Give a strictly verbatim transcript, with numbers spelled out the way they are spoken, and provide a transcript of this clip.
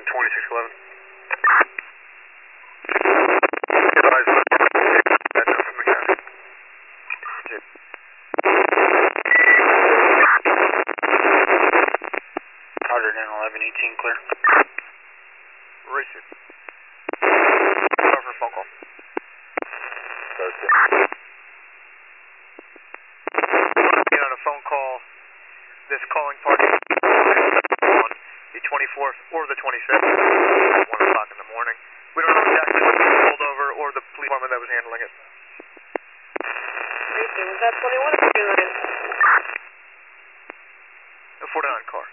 twenty-six eleven. Advise on that's up from the county. Carter nine eleven eighteen clear. Receive. Over for phone call. Be on a phone call. This calling party on the twenty-fourth or the twenty-fifth, one o'clock in the morning. We don't know exactly what was pulled over or the police department that was handling it. Racing, was that twenty-one or twenty-nine? The forty-nine car.